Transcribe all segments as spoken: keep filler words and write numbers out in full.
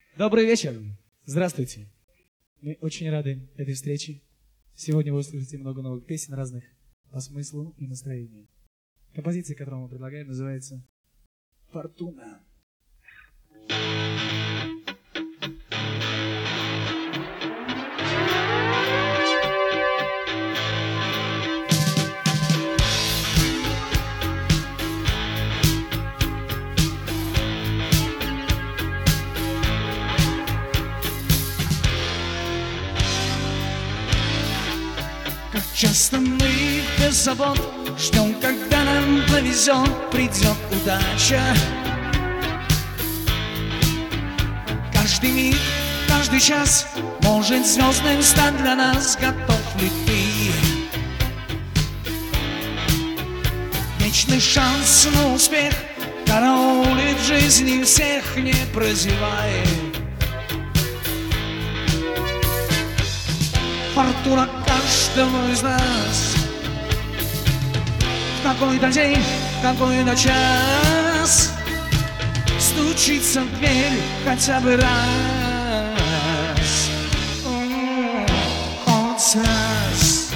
Добрый вечер. Здравствуйте. Мы очень рады этой встрече. Сегодня вы услышите много новых песен разных по смыслу и настроению. Композиция, которую мы предлагаем, называется «Фортуна». Как часто мы без забот ждем, когда нам повезет, придет удача. Каждый миг, каждый час может звездным стать для нас. Готов ли ты? Вечный шанс на успех караулит в жизни всех, не прозевая. Фортуна каждого из нас в какой-то день, в какой-то час стучится в дверь хотя бы раз, хоть раз.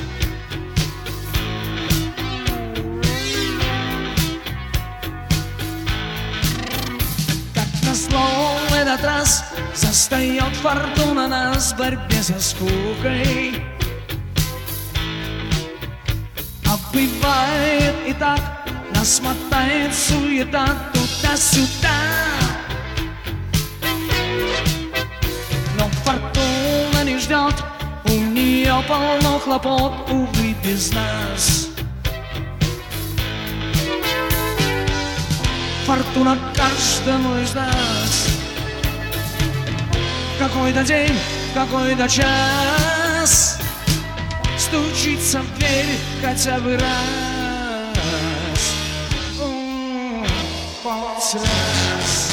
Как назло в этот раз застает фортуна нас в борьбе со скукой. А бывает и так, нас мотает суета туда-сюда. Но фортуна не ждет, у нее полно хлопот, увы, без нас. Фортуна каждому из нас в какой-то день, в какой-то час стучится в дверь хотя бы раз, хоть раз.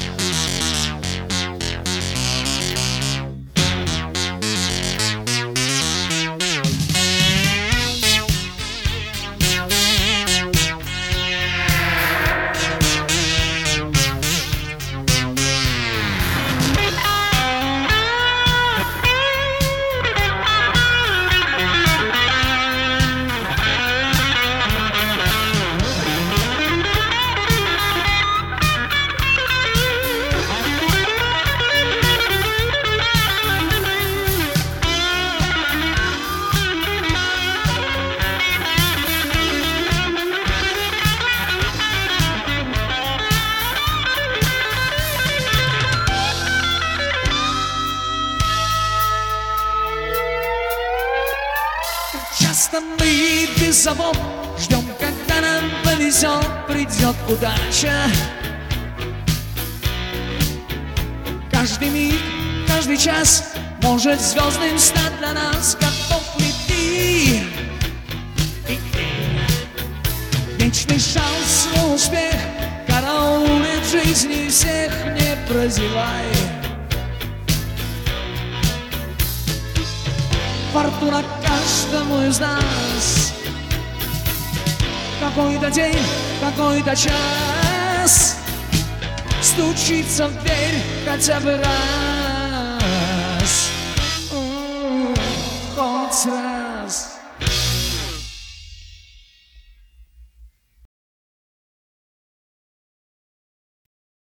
Часто мы без забот ждем, когда нам повезет, придет удача. Каждый миг, каждый час может звездным стать для нас. Готов ли ты? И ты. Вечный шанс на успех караулит в жизни всех, не прозевай. Фортуна каждому из нас какой-то день, какой-то час стучится в дверь хотя бы раз.